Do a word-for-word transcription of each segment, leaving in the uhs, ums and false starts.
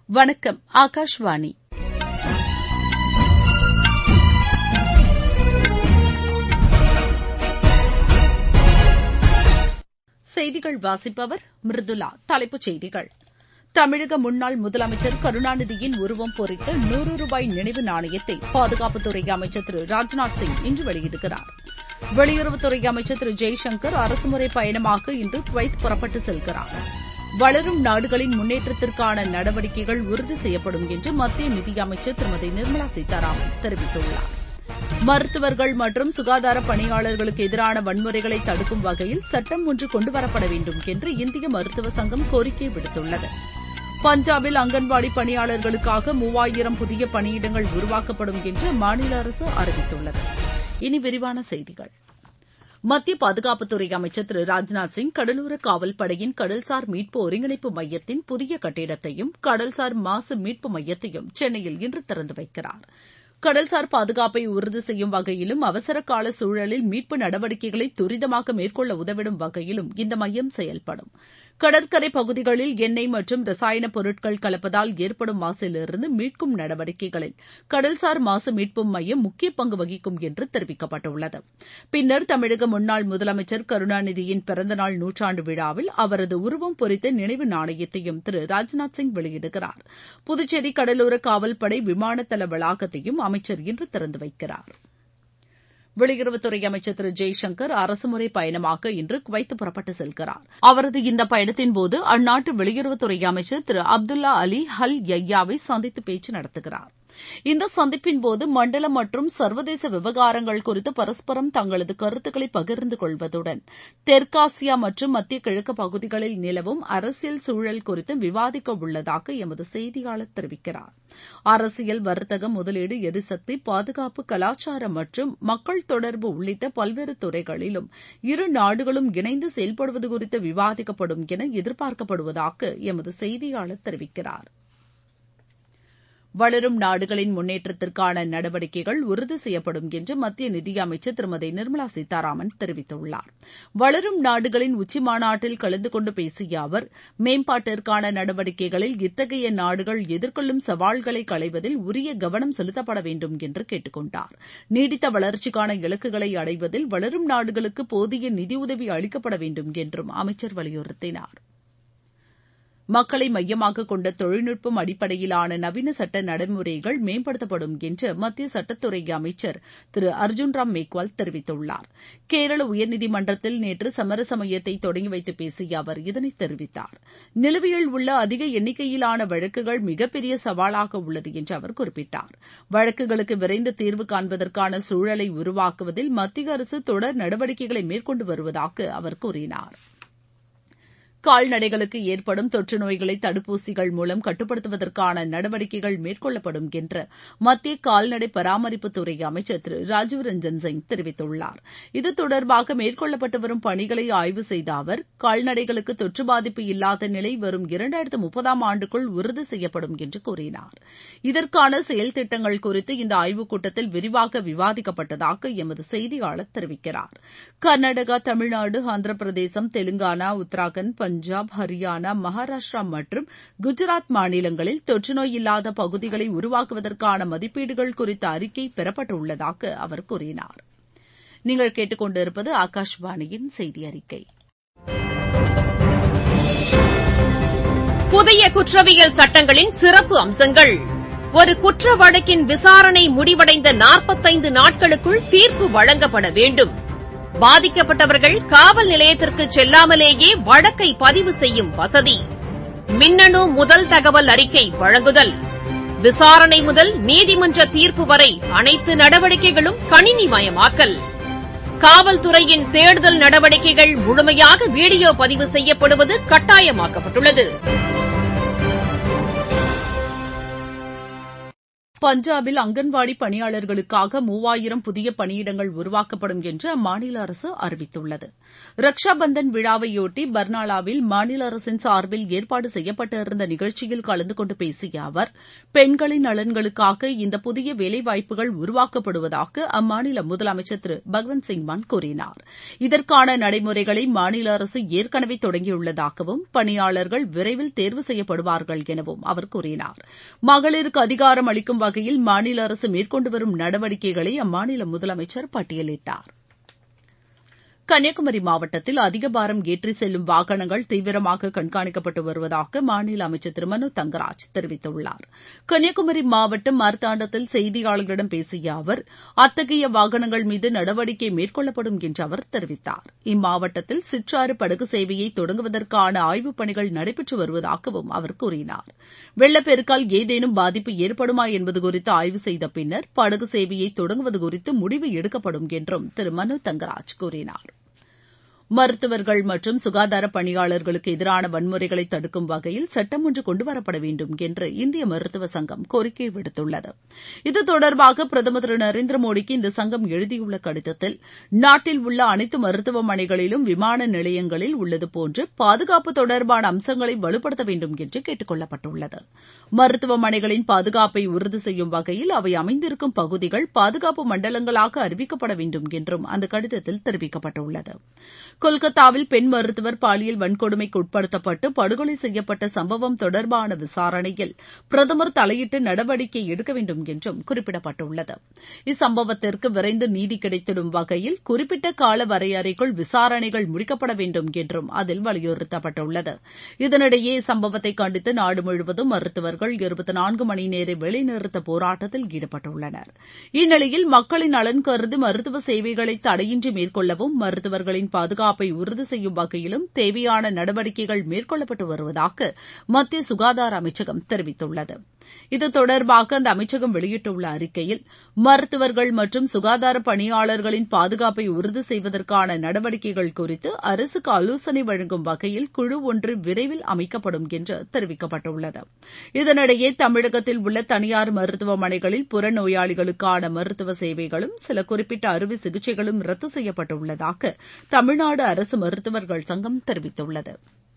வணக்கம். ஆகாஷ்வாணி. செய்திகள் வாசிப்பவர் மிருதுலா. தலைப்புச் செய்திகள்: தமிழக முன்னாள் முதலமைச்சர் கருணாநிதியின் உருவம் பொறித்த நூறு ரூபாய் நினைவு நாணயத்தை பாதுகாப்புத்துறை அமைச்சர் திரு ராஜ்நாத் சிங் இன்று வெளியிடுகிறார். வெளியுறவுத்துறை அமைச்சர் திரு ஜெய்சங்கர் அரசுமுறை பயணமாக இன்று குவைத் புறப்பட்டு செல்கிறார். வளரும் நாடுகளின் முன்னேற்றத்திற்கான நடவடிக்கைகள் உறுதி செய்யப்படும் என்று மத்திய நிதியமைச்சர் திருமதி நிர்மலா சீதாராமன் தெரிவித்துள்ளார். மருத்துவர்கள் மற்றும் சுகாதார பணியாளர்களுக்கு எதிரான வன்முறைகளை தடுக்கும் வகையில் சட்டம் ஒன்று கொண்டுவரப்பட வேண்டும் என்று இந்திய மருத்துவ சங்கம் கோரிக்கை விடுத்துள்ளது. பஞ்சாபில் அங்கன்வாடி பணியாளர்களுக்காக மூவாயிரம் புதிய பணியிடங்கள் உருவாக்கப்படும் என்று மாநில அரசு அறிவித்துள்ளது. இனி விரிவான செய்திகள். மத்திய பாதுகாப்புத்துறை அமைச்சர் திரு ராஜ்நாத் சிங் கடலோர காவல்படையின் கடல்சார் மீட்பு ஒருங்கிணைப்பு மையத்தின் புதிய கட்டிடத்தையும் கடல்சார் மாசு மீட்பு மையத்தையும் சென்னையில் இன்று திறந்து வைக்கிறார். கடல்சார் பாதுகாப்பை உறுதி செய்யும் வகையிலும் அவசரகால சூழலில் மீட்பு நடவடிக்கைகளை துரிதமாக மேற்கொள்ள உதவிடும் வகையிலும் இந்த மையம் செயல்படும். கடற்கரை பகுதிகளில் எண்ணெய் மற்றும் ரசாயனப் பொருட்கள் கலப்பதால் ஏற்படும் மாசிலிருந்து மீட்கும் நடவடிக்கைகளில் கடல்சார் மாசு மீட்பு மையம் முக்கிய பங்கு வகிக்கும் என்று தெரிவிக்கப்பட்டுள்ளது. பின்னர் தமிழக முன்னாள் முதலமைச்சர் கருணாநிதியின் பிறந்தநாள் நூற்றாண்டு விழாவில் அவரது உருவம் பொறித்த நினைவு நாணயத்தையும் திரு ராஜ்நாத் சிங் வெளியிடுகிறார். புதுச்சேரி கடலோர காவல்படை விமானதள வளாகத்தையும் அமைச்சர் இன்று திறந்து வைக்கிறார். வெளியுறவுத்துறை அமைச்சர் திரு ஜெய்சங்கர் அரசுமுறை பயணமாக இன்று குவைத் புறப்பட்டு செல்கிறார். அவரது இந்த பயணத்தின்போது அந்நாட்டு வெளியுறவுத்துறை அமைச்சர் திரு அப்துல்லா அலி அல் யய்யாவை சந்தித்து பேச்சு நடத்துகிறார். இந்த சந்திப்பின்போது மண்டல மற்றும் சர்வதேச விவகாரங்கள் குறித்து பரஸ்பரம் தங்களது கருத்துக்களை பகிர்ந்து கொள்வதுடன் தெற்காசியா மற்றும் மத்திய கிழக்கு பகுதிகளில் நிலவும் அரசியல் சூழல் குறித்து விவாதிக்க உள்ளதாக எமது செய்தியாளர் தெரிவிக்கிறார். அரசியல், வர்த்தகம், முதலீடு, எரிசக்தி, பாதுகாப்பு, கலாச்சாரம் மற்றும் மக்கள் தொடர்பு உள்ளிட்ட பல்வேறு துறைகளிலும் இரு நாடுகளும் இணைந்து செயல்படுவது குறித்து விவாதிக்கப்படும் என எதிர்பார்க்கப்படுவதாக எமது செய்தியாளர் தெரிவிக்கிறார். வளரும் நாடுகளின் முன்னேற்றத்திற்கான நடவடிக்கைகள் உறுதி செய்யப்படும் என்று மத்திய நிதியமைச்சர் திருமதி நிர்மலா சீதாராமன் தெரிவித்துள்ளார். வளரும் நாடுகளின் உச்சிமாநாட்டில் கலந்து கொண்டு பேசிய அவர், மேம்பாட்டிற்கான நடவடிக்கைகளில் இத்தகைய நாடுகள் எதிர்கொள்ளும் சவால்களை களைவதில் உரிய கவனம் செலுத்தப்பட வேண்டும் என்று கேட்டுக் கொண்டார். நீடித்த வளர்ச்சிக்கான இலக்குகளை அடைவதில் வளரும் நாடுகளுக்கு போதிய நிதியுதவி அளிக்கப்பட வேண்டும் என்றும் அமைச்சர் வலியுறுத்தினார். மக்களை மையமாக கொண்ட தொழில்நுட்பம் அடிப்படையிலான நவீன சட்ட நடைமுறைகள் மேம்படுத்தப்படும் என்று மத்திய சட்டத்துறை அமைச்சர் திரு அர்ஜுன் ராம் மேக்வால் தெரிவித்துள்ளார். கேரள உயர்நீதிமன்றத்தில் நேற்று சமரச மையத்தை தொடங்கி வைத்து பேசிய அவர் இதனை தெரிவித்தார். நிலுவையில் உள்ள அதிக எண்ணிக்கையிலான வழக்குகள் மிகப்பெரிய சவாலாக உள்ளது என்று அவர் குறிப்பிட்டார். வழக்குகளுக்கு விரைந்து தீர்வு காண்பதற்கான சூழலை உருவாக்குவதில் மத்திய அரசு தொடர் நடவடிக்கைகளை மேற்கொண்டு வருவதாக அவர் கூறினார். கால்நடைகளுக்கு ஏற்படும் தொற்று நோய்களை தடுப்பூசிகள் மூலம் கட்டுப்படுத்துவதற்கான நடவடிக்கைகள் மேற்கொள்ளப்படும் என்று மத்திய கால்நடை பராமரிப்புத்துறை அமைச்சர் திரு ராஜீவ் ரஞ்சன் சிங் தெரிவித்துள்ளார். இது தொடர்பாக மேற்கொள்ளப்பட்டு வரும் பணிகளை ஆய்வு செய்த அவர், கால்நடைகளுக்கு தொற்று பாதிப்பு இல்லாத நிலை வரும் இரண்டாயிரத்து முப்பதாம் ஆண்டுக்குள் உறுதி செய்யப்படும் என்று கூறினார். இதற்கான செயல் திட்டங்கள் குறித்து இந்த ஆய்வுக் கூட்டத்தில் விரிவாக விவாதிக்கப்பட்டதாக எமது செய்தியாளர் தெரிவிக்கிறார். கர்நாடகா, தமிழ்நாடு, ஆந்திர பிரதேசம், தெலுங்கானா, உத்தராகண்ட், பஞ்சாப், ஹரியானா, மகாராஷ்டிரா மற்றும் குஜராத் மாநிலங்களில் தொற்றுநோய் இல்லாத பகுதிகளை உருவாக்குவதற்கான மதிப்பீடுகள் குறித்த அறிக்கை பெறப்பட்டுள்ளதாக அவர் கூறினார். நீங்கள் கேட்டுக்கொண்டிருப்பது ஆகாஷ்வாணியின் செய்தி அறிக்கை. புதிய குற்றவியல் சட்டங்களின் சிறப்பு அம்சங்கள். ஒரு குற்ற வழக்கின் விசாரணை முடிவடைந்த நாற்பத்தைந்து நாட்களுக்குள் தீர்ப்பு வழங்கப்பட வேண்டும். பாதிக்கப்பட்டவர்கள் காவல் நிலையத்திற்கு செல்லாமலேயே வழக்கை பதிவு செய்யும் வசதி. மின்னணு முதல் தகவல் அறிக்கை வழங்குதல். விசாரணை முதல் நீதிமன்ற தீர்ப்பு வரை அனைத்து நடவடிக்கைகளும் கணினிமயமாக்கல். காவல்துறையின் தேடுதல் நடவடிக்கைகள் முழுமையாக வீடியோ பதிவு செய்யப்படுவது கட்டாயமாக்கப்பட்டுள்ளது. பஞ்சாபில் அங்கன்வாடி பணியாளர்களுக்காக மூவாயிரம் புதிய பணியிடங்கள் உருவாக்கப்படும் என்று அம்மாநில அரசு அறிவித்துள்ளது. ரக்ஷா பந்தன் விழாவையொட்டி பர்னாலாவில் மாநில அரசின் சார்பில் ஏற்பாடு செய்யப்பட்டிருந்த நிகழ்ச்சியில் கலந்து கொண்டு பேசிய அவர், பெண்களின் நலன்களுக்காக இந்த புதிய வேலைவாய்ப்புகள் உருவாக்கப்படுவதாக அம்மாநில முதலமைச்சர் திரு பகவந்த் சிங் மான் கூறினார். இதற்கான நடைமுறைகளை மாநில அரசு ஏற்கனவே தொடங்கியுள்ளதாகவும், பணியாளர்கள் விரைவில் தேர்வு செய்யப்படுவார்கள் எனவும் அவர் கூறினார். மகளிருக்கு அதிகாரம் அளிக்கும் வகையில் மாநில அரசு மேற்கொண்டு வரும் நடவடிக்கைகளை அம்மாநில முதலமைச்சர் பட்டியலிட்டார். கன்னியாகுமரி மாவட்டத்தில் அதிக பாரம் ஏற்றி செல்லும் வாகனங்கள் தீவிரமாக கண்காணிக்கப்பட்டு வருவதாக மாநில அமைச்சர் திரு மனோ தங்கராஜ் தெரிவித்துள்ளார். கன்னியாகுமரி மாவட்டம் மார்த்தாண்டத்தில் செய்தியாளர்களிடம் பேசிய அவர், அத்தகைய வாகனங்கள் மீது நடவடிக்கை மேற்கொள்ளப்படும் என்று அவர் தெரிவித்தார். இம்மாவட்டத்தில் சிற்றாறு படகு சேவையை தொடங்குவதற்கான ஆய்வுப் பணிகள் நடைபெற்று வருவதாகவும் அவர் கூறினார். வெள்ளப்பெருக்கால் ஏதேனும் பாதிப்பு ஏற்படுமா என்பது குறித்து ஆய்வு செய்த பின்னர் படகு சேவையை தொடங்குவது குறித்து முடிவு எடுக்கப்படும் என்றும் திரு மனோ தங்கராஜ் கூறினார். மருத்துவர்கள் மற்றும் சுகாதார பணியாளர்களுக்கு எதிரான வன்முறைகளை தடுக்கும் வகையில் சட்டம் ஒன்று கொண்டுவரப்பட வேண்டும் என்று இந்திய மருத்துவ சங்கம் கோரிக்கை விடுத்துள்ளது. இது தொடர்பாக பிரதமர் திரு நரேந்திர மோடிக்கு இந்த சங்கம் எழுதியுள்ள கடிதத்தில், நாட்டில் உள்ள அனைத்து மருத்துவமனைகளிலும் விமான நிலையங்களில் உள்ளது போன்று பாதுகாப்பு தொடர்பான அம்சங்களை வலுப்படுத்த வேண்டும் என்று கேட்டுக் கொள்ளப்பட்டுள்ளது. மருத்துவமனைகளின் பாதுகாப்பை உறுதி செய்யும் வகையில் அவை அமைந்திருக்கும் பகுதிகள் பாதுகாப்பு மண்டலங்களாக அறிவிக்கப்பட வேண்டும் என்றும் அந்த கடிதத்தில் தெரிவிக்கப்பட்டுள்ளது. கொல்கத்தாவில் பெண் மருத்துவர் பாலியல் வன்கொடுமைக்கு உட்படுத்தப்பட்டு படுகொலை செய்யப்பட்ட சம்பவம் தொடர்பான விசாரணையில் பிரதமர் தலையிட்டு நடவடிக்கை எடுக்க வேண்டும் என்றும் குறிப்பிடப்பட்டுள்ளது. இச்சம்பவத்திற்கு விரைந்து நீதி கிடைத்திடும் வகையில் குறிப்பிட்ட கால வரையறைக்குள் விசாரணைகள் முடிக்கப்பட வேண்டும் என்றும் அதில் வலியுறுத்தப்பட்டுள்ளது. இதனிடையே இச்சம்பவத்தை கண்டித்து நாடு முழுவதும் மருத்துவர்கள் இருபத்தி நான்கு மணி நேர வேலைநிறுத்த போராட்டத்தில் ஈடுபட்டுள்ளனர். இந்நிலையில் மக்களின் நலன் கருதி மருத்துவ சேவைகளை தடையின்றி மேற்கொள்ளவும், மருத்துவர்களின் பாதுகாப்பை உறுதி செய்யும் வகையிலும் தேவையான நடவடிக்கைகள் மேற்கொள்ளப்பட்டு வருவதாக மத்திய சுகாதார அமைச்சகம் தெரிவித்துள்ளது. இது தொடர்பாக அந்த அமைச்சகம் வெளியிட்டுள்ள அறிக்கையில், மருத்துவர்கள் மற்றும் சுகாதார பணியாளர்களின் பாதுகாப்பை உறுதி செய்வதற்கான நடவடிக்கைகள் குறித்து அரசுக்கு ஆலோசனை வழங்கும் வகையில் குழு ஒன்று விரைவில் அமைக்கப்படும் என்று தெரிவிக்கப்பட்டுள்ளது. இதனிடையே தமிழகத்தில் உள்ள தனியார் மருத்துவமனைகளில் புறநோயாளிகளுக்கான மருத்துவ சேவைகளும் சில குறிப்பிட்ட அறுவை சிகிச்சைகளும் ரத்து செய்யப்பட்டுள்ளதாக தமிழ்நாடு அரசு மருத்துவர்கள் சங்கம் தெரிவித்துள்ளது.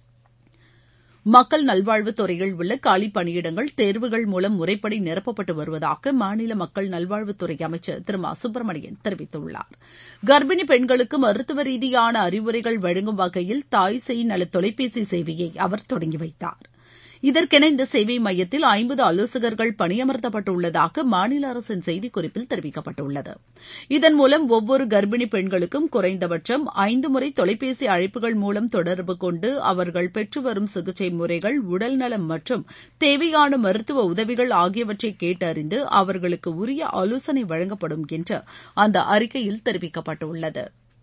மக்கள் நல்வாழ்வுத்துறையில் உள்ள காலி பணியிடங்கள் தேர்வுகள் மூலம் முறைப்படி நிரப்பப்பட்டு வருவதாக மாநில மக்கள் நல்வாழ்வுத்துறை அமைச்சர் திரு மா சுப்பிரமணியன் தெரிவித்துள்ளார். கர்ப்பிணி பெண்களுக்கு மருத்துவ ரீதியான அறிவுரைகள் வழங்கும் வகையில் தாய் சேய் நல தொலைபேசி சேவையை அவர் தொடங்கி வைத்தார். இதற்கென இந்த சேவை மையத்தில் ஐம்பது ஆலோசகர்கள் பணியமர்த்தப்பட்டுள்ளதாக மாநில அரசின் செய்திக்குறிப்பில் தெரிவிக்கப்பட்டுள்ளது. இதன் மூலம் ஒவ்வொரு கர்ப்பிணி பெண்களுக்கும் குறைந்தபட்சம் ஐந்து முறை தொலைபேசி அழைப்புகள் மூலம் தொடர்பு கொண்டு அவர்கள் பெற்று வரும் சிகிச்சை முறைகள், உடல்நலம் மற்றும் தேவையான மருத்துவ உதவிகள் ஆகியவற்றை கேட்டறிந்து அவர்களுக்கு உரிய ஆலோசனை வழங்கப்படும் என்று அந்த அறிக்கையில் தெரிவிக்கப்பட்டுள்ளது.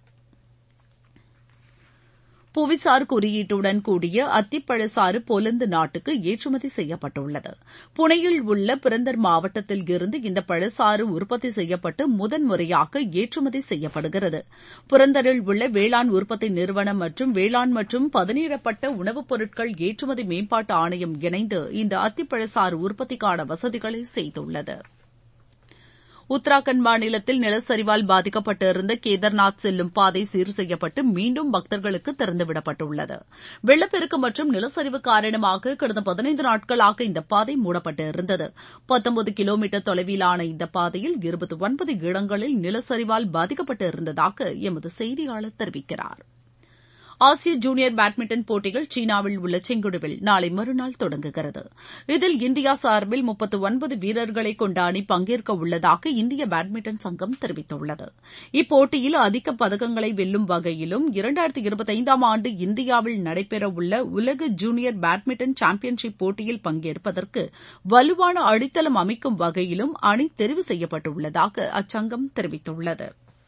புவிசார் குறியீட்டுடன் கூடிய அத்திப்பழச்சாறு போலந்து நாட்டுக்கு ஏற்றுமதி செய்யப்பட்டுள்ளது. புனேயில் உள்ள புரந்தர் மாவட்டத்தில் இருந்து இந்த பழச்சாறு உற்பத்தி செய்யப்பட்டு முதன்முறையாக ஏற்றுமதி செய்யப்படுகிறது. புரந்தரில் உள்ள வேளாண் உற்பத்தி நிறுவனம் மற்றும் வேளாண் மற்றும் பதனிடப்பட்ட உணவுப் பொருட்கள் ஏற்றுமதி மேம்பாட்டு ஆணையம் இணைந்து இந்த அத்திப்பழச்சாறு உற்பத்திக்கான வசதிகளை செய்துள்ளது. உத்தராகண்ட் மாநிலத்தில் நிலச்சரிவால் பாதிக்கப்பட்டிருந்த கேதார்நாத் செல்லும் பாதை சீர் செய்யப்பட்டு மீண்டும் பக்தர்களுக்கு திறந்துவிடப்பட்டுள்ளது. வெள்ளப்பெருக்கு மற்றும் நிலச்சரிவு காரணமாக கடந்த பதினைந்து நாட்களாக இந்த பாதை மூடப்பட்டிருந்தது. பத்தொன்பது கிலோமீட்டர் தொலைவிலான இந்த பாதையில் இருபத்தி ஒன்பது இடங்களில் நிலச்சரிவால் பாதிக்கப்பட்டிருந்ததாக எமது செய்தியாளர் தெரிவிக்கிறார். ஆசிய ஜூனியர் பேட்மிண்டன் போட்டிகள் சீனாவில் உள்ள செங்குடுவில் நாளை மறுநாள் தொடங்குகிறது. இதில் இந்தியா சார்பில் முப்பத்தி ஒன்பது வீரர்களை கொண்ட அணி பங்கேற்க உள்ளதாக இந்திய பேட்மிண்டன் சங்கம் தெரிவித்துள்ளது. இப்போட்டியில் அதிக பதக்கங்களை வெல்லும் வகையிலும் இரண்டாயிரத்தி இருபத்தி ஐந்தாம் ஆண்டு இந்தியாவில் நடைபெறவுள்ள உலக ஜூனியர் பேட்மிண்டன் சாம்பியன்ஷிப் போட்டியில் பங்கேற்பதற்கு வலுவான அடித்தளம் அமைக்கும் வகையிலும் அணி தெரிவு செய்யப்பட்டுள்ளதாக அச்சங்கம் தெரிவித்துள்ளது.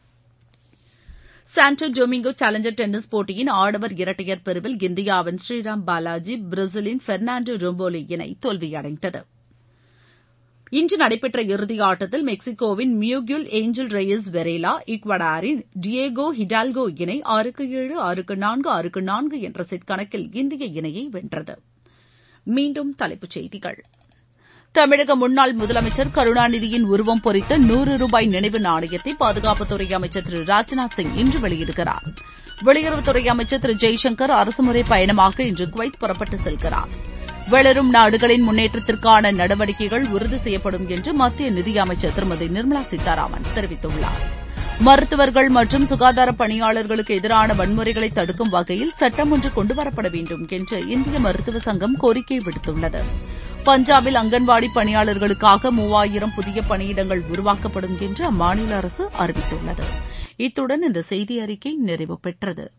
சாண்டோ டொமிங்கோ சேலஞ்சர் டென்னிஸ் போட்டியின் ஆடவர் இரட்டையர் பிரிவில் இந்தியாவின் ஸ்ரீராம் பாலாஜி, பிரேசிலின் பெர்னாண்டோ ரொம்போலி இணை தோல்வியடைந்தது. இன்று நடைபெற்ற இறுதியாட்டத்தில் மெக்சிகோவின் மியூகில் ஏஞ்சல் ரெயஸ் வெரேலா, ஈக்வடாரின் டியேகோ ஹிடால்கோ இணை ஆறுக்கு ஏழு, ஆறுக்கு நான்கு, ஆறுக்கு நான்கு என்ற செட் கணக்கில் இந்திய இணையை வென்றது. மீண்டும் தலைப்புச் செய்திகள். தமிழக முன்னாள் முதலமைச்சர் கருணாநிதியின் உருவம் பொறித்த நூறு ரூபாய் நினைவு நாணயத்தை பாதுகாப்புத்துறை அமைச்சர் திரு ராஜ்நாத் சிங் இன்று வெளியிடுகிறார். வெளியுறவுத்துறை அமைச்சர் திரு ஜெய்சங்கர் அரசுமுறை பயணமாக இன்று குவைத் புறப்பட்டு செல்கிறார். வளரும் நாடுகளின் முன்னேற்றத்திற்கான நடவடிக்கைகள் உறுதி செய்யப்படும் என்று மத்திய நிதியமைச்சர் திருமதி நிர்மலா சீதாராமன் தெரிவித்துள்ளார். மருத்துவர்கள் மற்றும் சுகாதார பணியாளர்களுக்கு எதிரான வன்முறைகளை தடுக்கும் வகையில் சட்டம் ஒன்று கொண்டுவரப்பட வேண்டும் என்று இந்திய மருத்துவ சங்கம் கோரிக்கை விடுத்துள்ளது. பஞ்சாபில் அங்கன்வாடி பணியாளர்களுக்காக மூவாயிரம் புதிய பணியிடங்கள் உருவாக்கப்படும் என்று அம்மாநில அரசு அறிவித்துள்ளது. இத்துடன் இந்த செய்தி அறிக்கை நிறைவு பெற்றது.